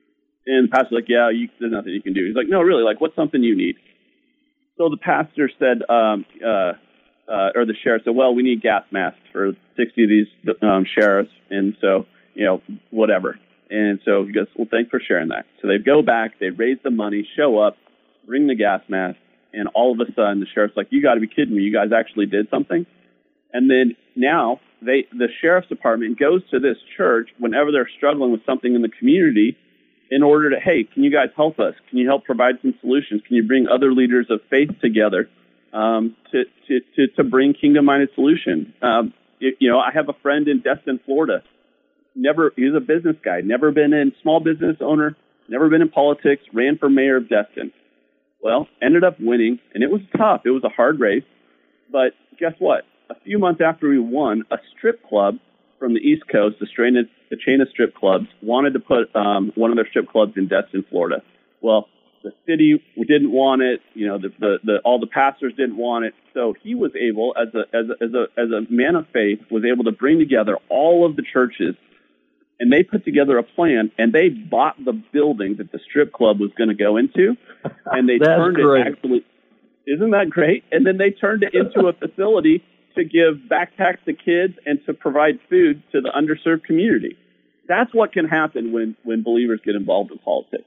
And the pastor's like, yeah, you, there's nothing you can do. He's like, no, really, like, what's something you need? So the pastor said, um, uh, uh, or the sheriff said, well, we need gas masks for sixty of these um, sheriffs. And so, you know, whatever. And so he goes, well, thanks for sharing that. So they go back, they raise the money, show up, bring the gas mask. And all of a sudden the sheriff's like, you got to be kidding me. You guys actually did something. And then now they, the sheriff's department goes to this church whenever they're struggling with something in the community in order to, hey, can you guys help us? Can you help provide some solutions? Can you bring other leaders of faith together um, to, to, to, to bring kingdom-minded solution? Um, you, you know, I have a friend in Destin, Florida. Never, he's a business guy, never been in small business owner, never been in politics, ran for mayor of Destin. Well, ended up winning, and it was tough. It was a hard race. But guess what? A few months after he won, a strip club from the East Coast, the chain of, the chain of strip clubs, wanted to put um, one of their strip clubs in Destin, Florida. Well, the city didn't want it. You know, the, the, the all the pastors didn't want it. So he was able, as a as a as a as a man of faith, was able to bring together all of the churches, and they put together a plan, and they bought the building that the strip club was going to go into, and they turned great. it actually. Isn't that great? And then they turned it into a facility to give backpacks to kids and to provide food to the underserved community. That's what can happen when, when believers get involved in politics.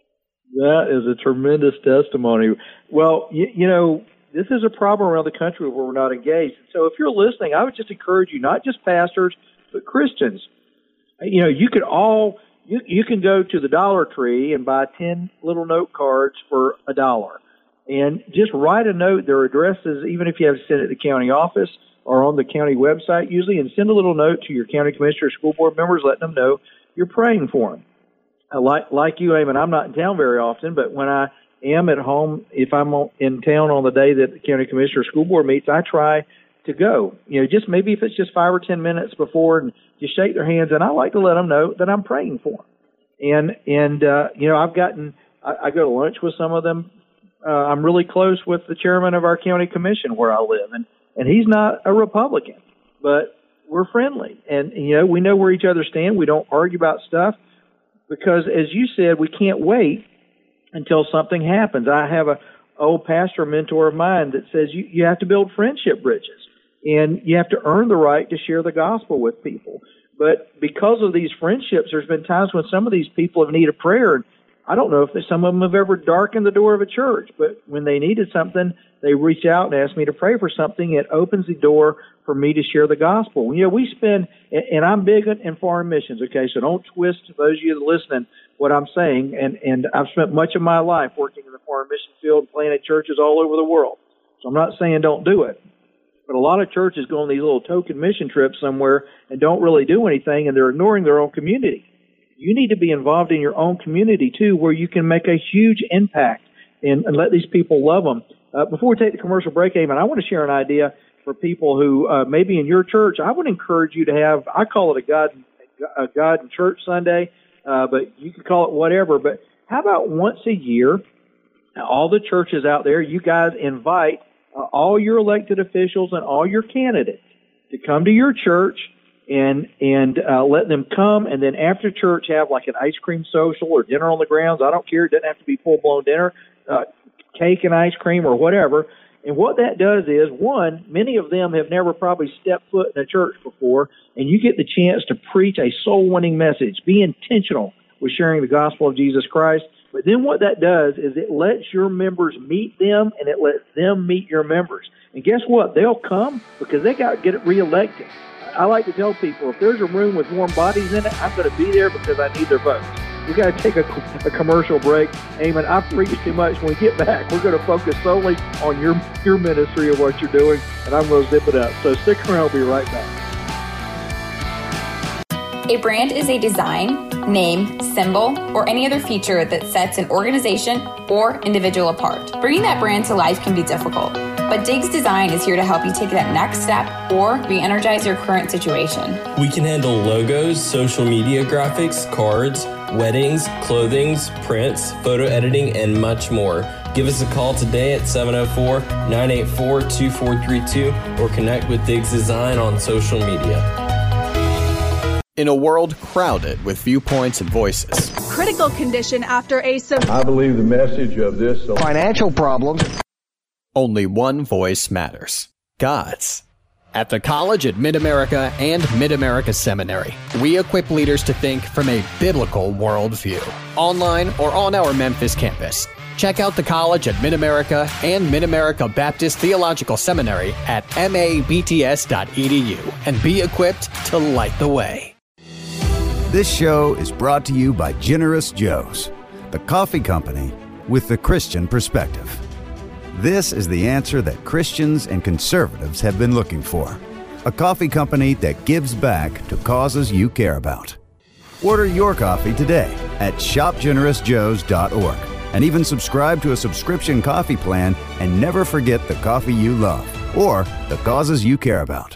That is a tremendous testimony. Well, you, you know, this is a problem around the country where we're not engaged. So if you're listening, I would just encourage you, not just pastors, but Christians. You know, you could all, you, you can go to the Dollar Tree and buy ten little note cards for a dollar. And just write a note, their addresses, even if you have to send it to the county office or on the county website usually, and send a little note to your county commissioner or school board members letting them know you're praying for them. Uh, like, like you, Eamon, I'm not in town very often, but when I am at home, if I'm in town on the day that the county commissioner or school board meets, I try to go. You know, just maybe if it's just five or ten minutes before and just shake their hands, and I like to let them know that I'm praying for them. And, and uh, you know, I've gotten, I, I go to lunch with some of them. Uh, I'm really close with the chairman of our county commission where I live, and, and he's not a Republican, but we're friendly. And, you know, we know where each other stand. We don't argue about stuff because, as you said, we can't wait until something happens. I have a old pastor mentor of mine that says you, you have to build friendship bridges, and you have to earn the right to share the gospel with people. But because of these friendships, there's been times when some of these people have needed prayer. And I don't know if some of them have ever darkened the door of a church, but when they needed something, they reach out and ask me to pray for something. It opens the door for me to share the gospel. You know, we spend, and I'm big in foreign missions, okay, so don't twist, those of you listening, what I'm saying. And, and I've spent much of my life working in the foreign mission field, planting churches all over the world. So I'm not saying don't do it. But a lot of churches go on these little token mission trips somewhere and don't really do anything, and they're ignoring their own community. You need to be involved in your own community, too, where you can make a huge impact and, and let these people love them. Uh, before we take the commercial break, Eamon, I want to share an idea for people who uh, maybe in your church. I would encourage you to have, I call it a God, a God and Church Sunday, uh, but you can call it whatever. But how about once a year, all the churches out there, you guys invite uh, all your elected officials and all your candidates to come to your church and and uh, let them come, and then after church have like an ice cream social or dinner on the grounds. I don't care. It doesn't have to be full-blown dinner, uh, cake and ice cream or whatever. And what that does is, one, many of them have never probably stepped foot in a church before, and you get the chance to preach a soul-winning message. Be intentional with sharing the gospel of Jesus Christ. But then what that does is it lets your members meet them, and it lets them meet your members. And guess what? They'll come because they got to get reelected. I like to tell people, if there's a room with warm bodies in it, I'm going to be there because I need their votes. We got to take a, a commercial break. Eamon, I've preached too much. When we get back, we're going to focus solely on your your ministry of what you're doing, and I'm going to zip it up. So stick around. We'll be right back. A brand is a design, name, symbol, or any other feature that sets an organization or individual apart. Bringing that brand to life can be difficult, but Diggs Design is here to help you take that next step or re-energize your current situation. We can handle logos, social media graphics, cards, weddings, clothings, prints, photo editing, and much more. Give us a call today at seven oh four, nine eight four, two four three two or connect with Diggs Design on social media. In a world crowded with viewpoints and voices. Critical condition after a... I believe the message of this... Financial problems. Only one voice matters. God's. At the College at Mid-America and Mid-America Seminary, we equip leaders to think from a biblical worldview. Online or on our Memphis campus. Check out the College at Mid-America and Mid-America Baptist Theological Seminary at m a b t s dot e d u and be equipped to light the way. This show is brought to you by Generous Joe's, the coffee company with the Christian perspective. This is the answer that Christians and conservatives have been looking for. A coffee company that gives back to causes you care about. Order your coffee today at shop generous joes dot org and even subscribe to a subscription coffee plan and never forget the coffee you love or the causes you care about.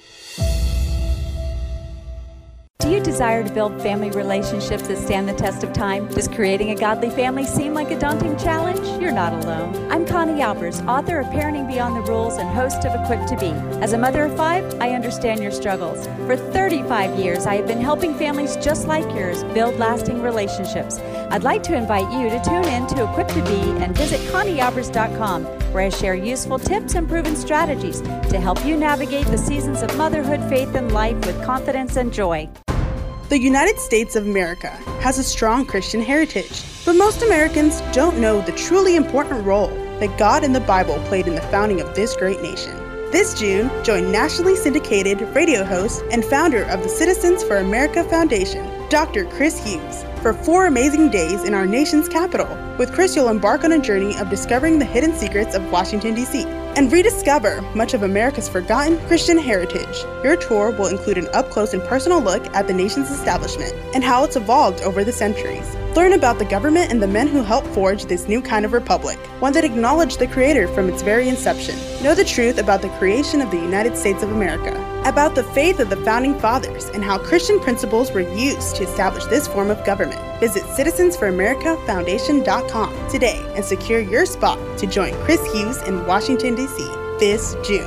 Do you desire to build family relationships that stand the test of time? Does creating a godly family seem like a daunting challenge? You're not alone. I'm Connie Albers, author of Parenting Beyond the Rules and host of Equipped to Be. As a mother of five, I understand your struggles. For thirty-five years, I have been helping families just like yours build lasting relationships. I'd like to invite you to tune in to Equipped to Be and visit connie albers dot com, where I share useful tips and proven strategies to help you navigate the seasons of motherhood, faith, and life with confidence and joy. The United States of America has a strong Christian heritage, but most Americans don't know the truly important role that God and the Bible played in the founding of this great nation. This June, join nationally syndicated radio host and founder of the Citizens for America Foundation, Doctor Chris Hughes, for four amazing days in our nation's capital. With Chris, you'll embark on a journey of discovering the hidden secrets of Washington, D C, and rediscover much of America's forgotten Christian heritage. Your tour will include an up-close and personal look at the nation's establishment and how it's evolved over the centuries. Learn about the government and the men who helped forge this new kind of republic, one that acknowledged the Creator from its very inception. Know the truth about the creation of the United States of America, about the faith of the Founding Fathers, and how Christian principles were used to establish this form of government. Visit citizens for america foundation dot com today and secure your spot to join Chris Hughes in Washington, D C this June.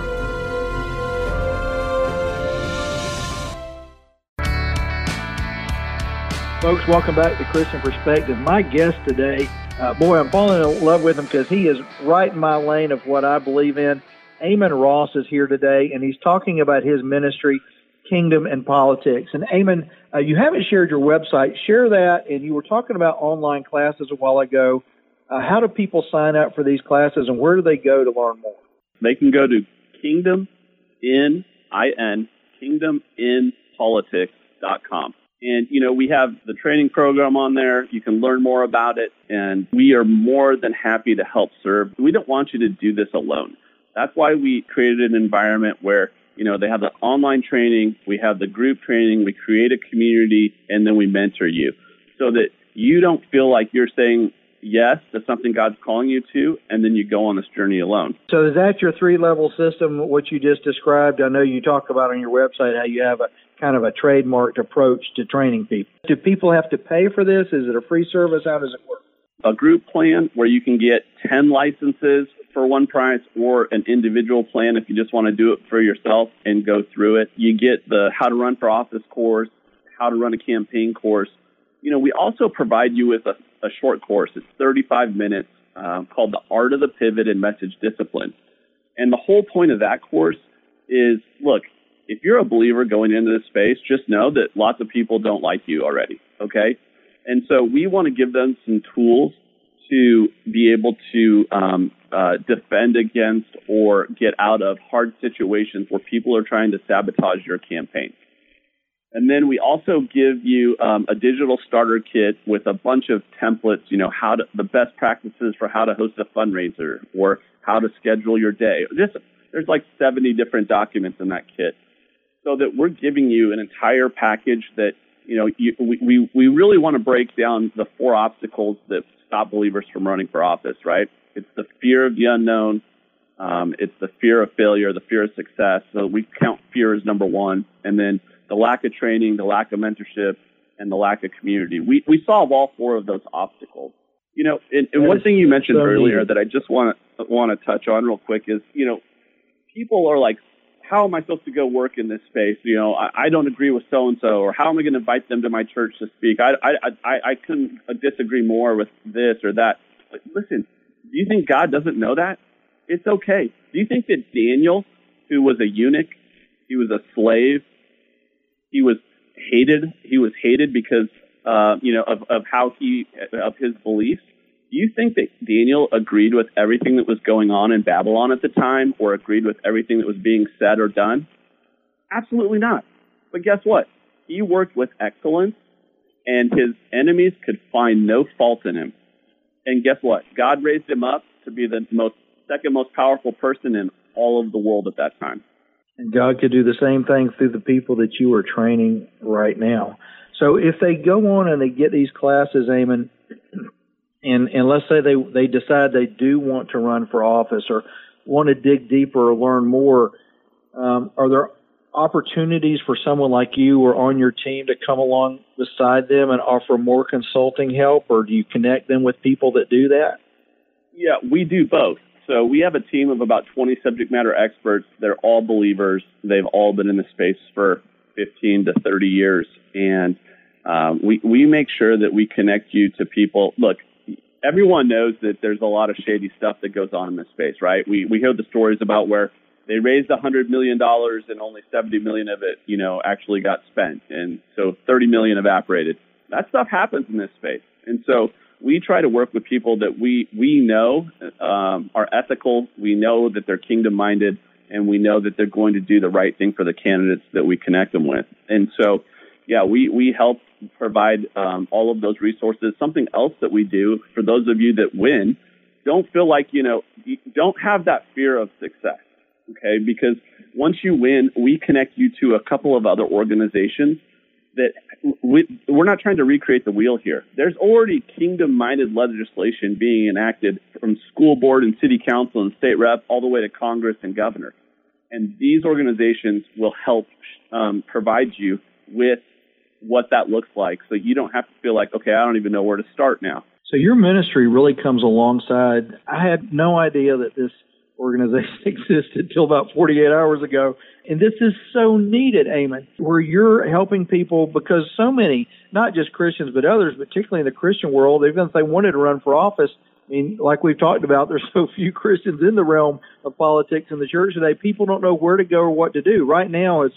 Folks, welcome back to Christian Perspective. My guest today, uh, boy, I'm falling in love with him because he is right in my lane of what I believe in. Eamon Ross is here today, and he's talking about his ministry, Kingdom and Politics. And Eamon, uh, you haven't shared your website. Share that. And you were talking about online classes a while ago. Uh, how do people sign up for these classes, and where do they go to learn more? They can go to Kingdom in I N Kingdom in Politics dot com. And, you know, we have the training program on there. You can learn more about it, and we are more than happy to help serve. We don't want you to do this alone. That's why we created an environment where, you know, they have the online training, we have the group training, we create a community, and then we mentor you so that you don't feel like you're saying yes to something God's calling you to, and then you go on this journey alone. So is that your three-level system, what you just described? I know you talk about on your website how you have a kind of a trademarked approach to training people. Do people have to pay for this? Is it a free service? How does it work? A group plan where you can get ten licenses for one price, or an individual plan if you just want to do it for yourself and go through it. You get the How to Run for Office course, How to Run a Campaign course. You know, we also provide you with a, a short course. It's thirty-five minutes um, called The Art of the Pivot and Message Discipline. And the whole point of that course is, look, if you're a believer going into this space, just know that lots of people don't like you already, okay? And so we want to give them some tools to be able to um, uh, defend against or get out of hard situations where people are trying to sabotage your campaign. And then we also give you um, a digital starter kit with a bunch of templates, you know, how to, the best practices for how to host a fundraiser or how to schedule your day. Just, there's like seventy different documents in that kit, so that we're giving you an entire package that, you know, you, we, we, we really want to break down the four obstacles that stop believers from running for office, right? It's the fear of the unknown. Um, it's the fear of failure, the fear of success. So we count fear as number one. And then the lack of training, the lack of mentorship, and the lack of community. We we solve all four of those obstacles. You know, and, and one thing you mentioned so earlier neat. that I just want to want to touch on real quick is, you know, people are like, how am I supposed to go work in this space? You know, I, I don't agree with so-and-so, or how am I going to invite them to my church to speak? I, I, I, I couldn't disagree more with this or that. But listen, do you think God doesn't know that? It's okay. Do you think that Daniel, who was a eunuch, he was a slave, he was hated, he was hated because, uh, you know, of, of how he, of his beliefs? Do you think that Daniel agreed with everything that was going on in Babylon at the time, or agreed with everything that was being said or done? Absolutely not. But guess what? He worked with excellence, and his enemies could find no fault in him. And guess what? God raised him up to be the most second most powerful person in all of the world at that time. And God could do the same thing through the people that you are training right now. So if they go on and they get these classes, Eamon, And, and let's say they, they decide they do want to run for office or want to dig deeper or learn more, um, are there opportunities for someone like you or on your team to come along beside them and offer more consulting help, or do you connect them with people that do that? Yeah, we do both. So we have a team of about twenty subject matter experts. They're all believers. They've all been in the space for fifteen to thirty years. And um, we, we make sure that we connect you to people. Look, everyone knows that there's a lot of shady stuff that goes on in this space, right? We we hear the stories about where they raised one hundred million dollars and only seventy million dollars of it, you know, actually got spent. And so thirty million dollars evaporated. That stuff happens in this space. And so we try to work with people that we, we know um, are ethical. We know that they're kingdom-minded, and we know that they're going to do the right thing for the candidates that we connect them with. And so, yeah, we, we help provide um, all of those resources. Something else that we do for those of you that win, don't feel like, you know, you don't have that fear of success, okay? Because once you win, we connect you to a couple of other organizations that we, we're not trying to recreate the wheel here. There's already kingdom-minded legislation being enacted from school board and city council and state rep all the way to Congress and governor. And these organizations will help um, provide you with what that looks like, so you don't have to feel like, okay, I don't even know where to start now. So your ministry really comes alongside. I had no idea that this organization existed till about forty-eight hours ago, and this is so needed, Eamon, where you're helping people, because so many, not just Christians but others, particularly in the Christian world, even if they wanted to run for office, I mean, like we've talked about, there's so few Christians in the realm of politics in the church today, people don't know where to go or what to do. Right now, as there's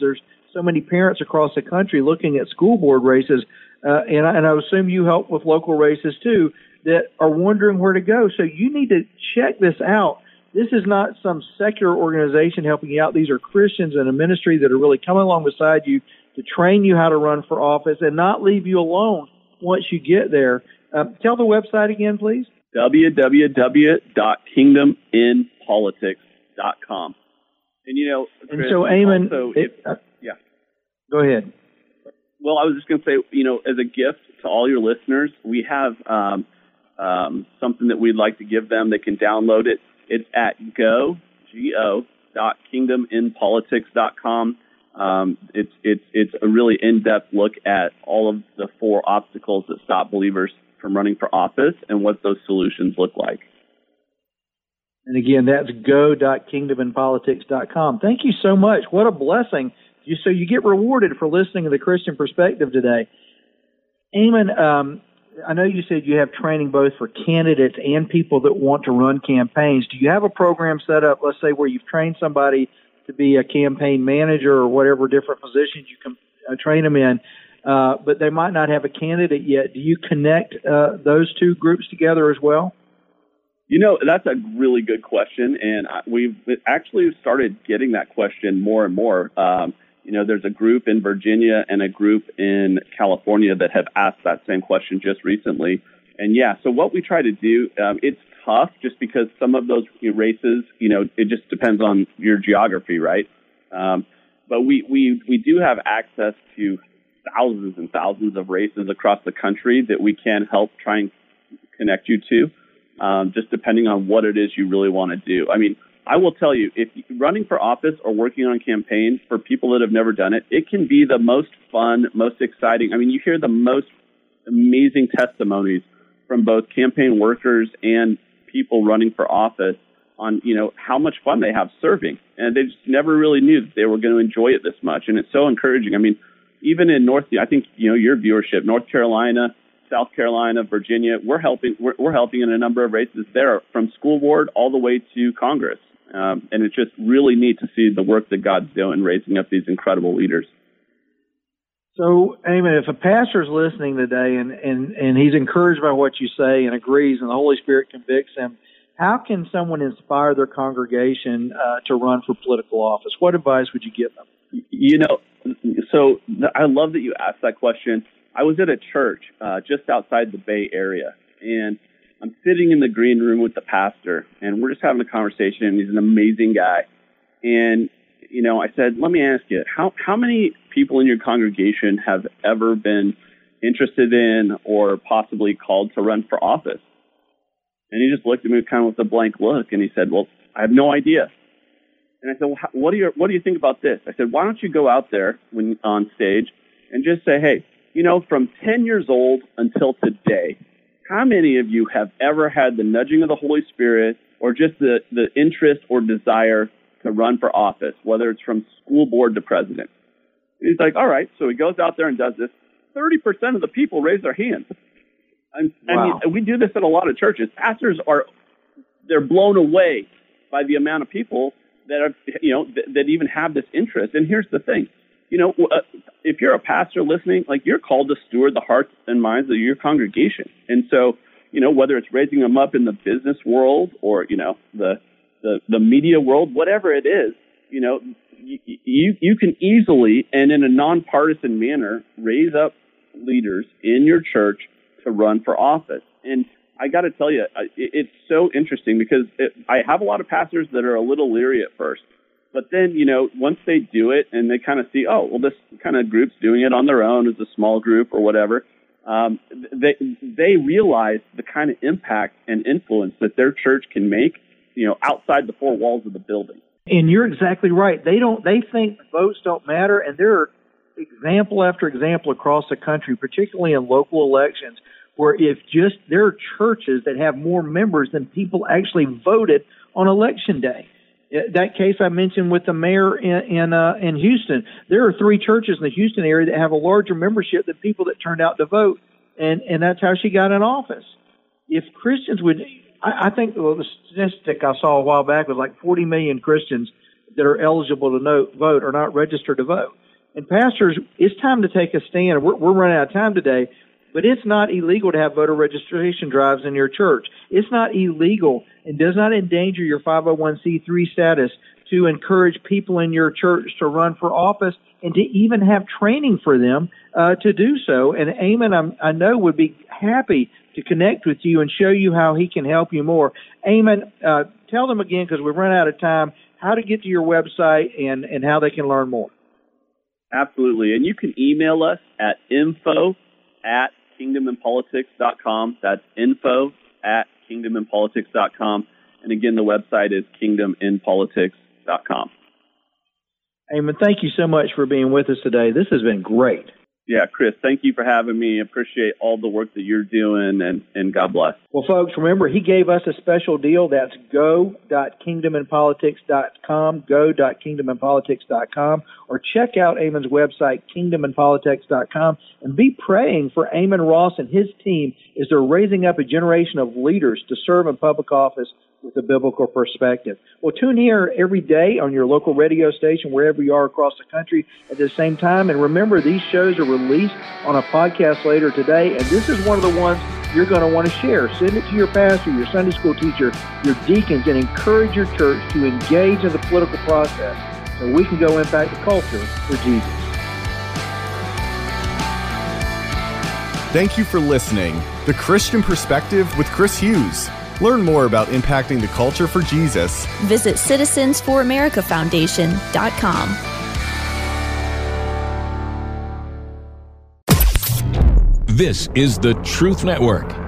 so many parents across the country looking at school board races, uh, and, I, and I assume you help with local races too, that are wondering where to go. So you need to check this out. This is not some secular organization helping you out. These are Christians in a ministry that are really coming along beside you to train you how to run for office and not leave you alone once you get there. Uh, tell the website again, please. w w w dot kingdom in politics dot com. And, you know, Chris, and so, Eamon, also, it, uh, yeah, go ahead. Well, I was just going to say, you know, as a gift to all your listeners, we have um, um, something that we'd like to give them. They can download it. It's at go, G O, dot kingdom in politics dot com. Um, it's, it's, it's a really in-depth look at all of the four obstacles that stop believers from running for office and what those solutions look like. And again, that's go dot kingdom in politics dot com. Thank you so much. What a blessing. You, so you get rewarded for listening to the Christian Perspective today. Eamon, um, I know you said you have training both for candidates and people that want to run campaigns. Do you have a program set up, let's say, where you've trained somebody to be a campaign manager or whatever different positions you can uh, train them in, uh, but they might not have a candidate yet? Do you connect uh, those two groups together as well? You know, that's a really good question, and we've actually started getting that question more and more. Um, you know, there's a group in Virginia and a group in California that have asked that same question just recently. And yeah, so what we try to do, um, it's tough just because some of those races, you know, it just depends on your geography, right? Um, but we, we, we do have access to thousands and thousands of races across the country that we can help try and connect you to, um, just depending on what it is you really want to do. I mean, I will tell you, if running for office or working on campaigns for people that have never done it, it can be the most fun, most exciting. I mean, you hear the most amazing testimonies from both campaign workers and people running for office on, you know, how much fun they have serving. And they just never really knew that they were going to enjoy it this much. And it's so encouraging. I mean, even in North, I think, you know, your viewership, North Carolina, South Carolina, Virginia, we're helping, we're, we're helping in a number of races there, from school board all the way to Congress. Um, and it's just really neat to see the work that God's doing, raising up these incredible leaders. So, Eamon, if a pastor is listening today and, and, and he's encouraged by what you say and agrees and the Holy Spirit convicts him, how can someone inspire their congregation uh, to run for political office? What advice would you give them? You know, so I love that you asked that question. I was at a church uh, just outside the Bay Area, and I'm sitting in the green room with the pastor, and we're just having a conversation, and he's an amazing guy. And, you know, I said, let me ask you, how, how many people in your congregation have ever been interested in or possibly called to run for office? And he just looked at me kind of with a blank look, and he said, well, I have no idea. And I said, well, what do you, what do you think about this? I said, why don't you go out there when on stage and just say, hey, you know, from ten years old until today, how many of you have ever had the nudging of the Holy Spirit or just the, the interest or desire to run for office, whether it's from school board to president? And he's like, all right. So he goes out there and does this. thirty percent of the people raise their hands. And, wow. I mean, we do this at a lot of churches. Pastors are, they're blown away by the amount of people that are, you know, th- that even have this interest. And here's the thing. You know, uh, if you're a pastor listening, like, you're called to steward the hearts and minds of your congregation. And so, you know, whether it's raising them up in the business world or, you know, the, the, the media world, whatever it is, you know, you, you, you can easily and in a nonpartisan manner raise up leaders in your church to run for office. And I got to tell you, it, it's so interesting because it, I have a lot of pastors that are a little leery at first. But then, you know, once they do it and they kind of see, oh, well, this kind of group's doing it on their own as a small group or whatever, um, they they realize the kind of impact and influence that their church can make, you know, outside the four walls of the building. And you're exactly right. They don't. They think votes don't matter, and there are example after example across the country, particularly in local elections, where if just there are churches that have more members than people actually voted on election day. That case I mentioned with the mayor in in, uh, in Houston, there are three churches in the Houston area that have a larger membership than people that turned out to vote, and, and that's how she got in office. If Christians would, I, I think well, the statistic I saw a while back was like forty million Christians that are eligible to no, vote are not registered to vote. And pastors, it's time to take a stand. We're, we're running out of time today, but it's not illegal to have voter registration drives in your church. It's not illegal and does not endanger your five oh one c three status to encourage people in your church to run for office and to even have training for them uh, to do so. And Eamon, I'm, I know, would be happy to connect with you and show you how he can help you more. Eamon, uh, tell them again, because we've run out of time, how to get to your website and, and how they can learn more. Absolutely. And you can email us at info at kingdomandpolitics.com. That's info at kingdomandpolitics.com. And again, the website is kingdom in politics dot com. Eamon, thank you so much for being with us today. This has been great. Yeah, Chris, thank you for having me. I appreciate all the work that you're doing, and, and God bless. Well, folks, remember, he gave us a special deal. That's go dot kingdom and politics dot com, go dot kingdom and politics dot com, or check out Eamon's website, kingdom and politics dot com, and be praying for Eamon Ross and his team as they're raising up a generation of leaders to serve in public office with a biblical perspective. Well, tune here every day on your local radio station, wherever you are across the country at the same time. And remember, these shows are released on a podcast later today, and this is one of the ones you're going to want to share. Send it to your pastor, your Sunday school teacher, your deacons, and encourage your church to engage in the political process so we can go impact the culture for Jesus. Thank you for listening. The Christian Perspective with Chris Hughes. Learn more about impacting the culture for Jesus. Visit Citizens for America Foundation dot com. This is the Truth Network.